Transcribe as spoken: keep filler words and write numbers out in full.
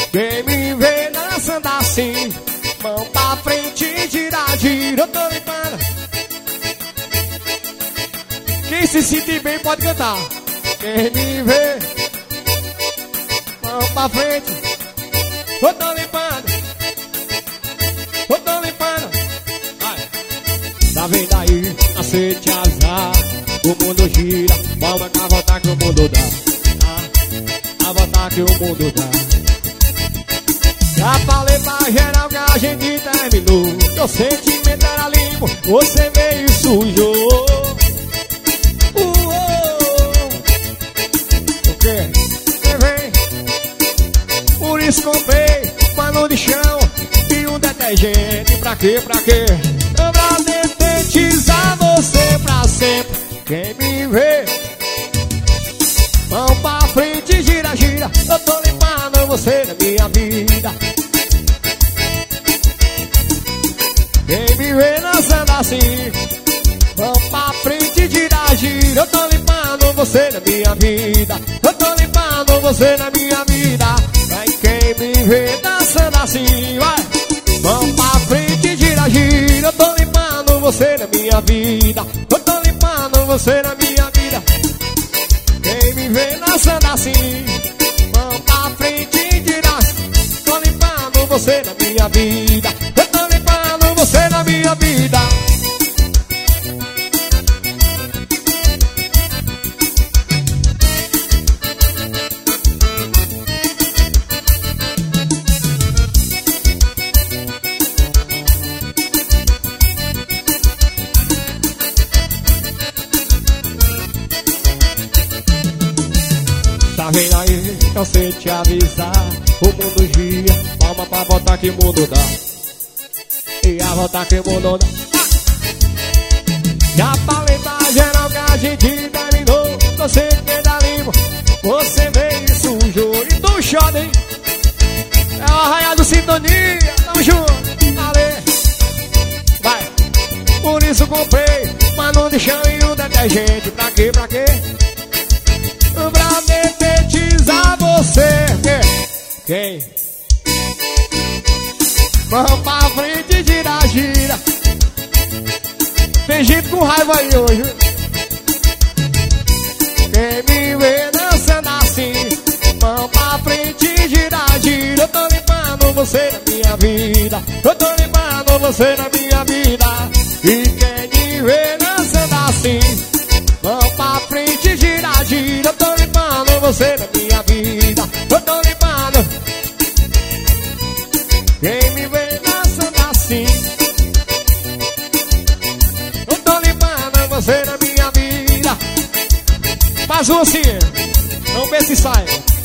Quem me vê dançando assim, mão pra frente, gira, gira, eu tô limpando. Quem se sentir bem pode cantar. Quem me vê, mão pra frente, eu tô limpando, eu tô limpando. Vai. Tá vendo aí, aceite azar, o mundo gira, vamos cá voltar que o mundo dá. Ah, a voltar que o mundo dá. Já falei pra geral que a gente terminou. Teu sentimento era limpo, você veio e sujou. Uh, oh. O quê? Você vem? Por isso comprei pano de chão e um detergente. Pra quê? Pra quê? Pra detetizar você pra sempre. Quem me vê, mão pra frente, gira, gira, eu tô limpando você na minha vida. Quem me vê dançando assim, mão pra frente, gira, gira, eu tô limpando você na minha vida. Eu tô limpando você na minha vida. Vai, quem me vê dançando assim, vai, mão pra frente, gira, gira, eu tô limpando você na minha vida. Eu tô limpando você na minha vida. Quem me vê dançando assim, mão pra frente, gira, tô limpando você na minha vida. Eu tô limpando você na minha vida. Tá vendo aí, eu sei te avisar, o mundo gira, palma pra voltar que o mundo dá. E a voltar que o mundo dá. Já falei pra geral que a gente terminou. Você queda limpo, você veio e sujou. E tu chora, hein? É o arraial do Sintonia, tamo junto, valeu. Vai, por isso comprei pano de chão e um detergente. Pra quê, pra quê? Pra detetizar você. Quem? Mão pra frente, gira, gira. Tem gente com raiva aí hoje. Quem me vê dançando assim, mão pra frente, gira, gira, eu tô limpando você na minha vida. Eu tô limpando você na minha vida. E quem me vê dançando assim, mão pra frente, gira, gira, eu tô limpando você na minha vida. Eu tô limpando. Quem me vê dançando assim, eu tô limpando você na minha vida. Faz um assim, vamos ver se sai.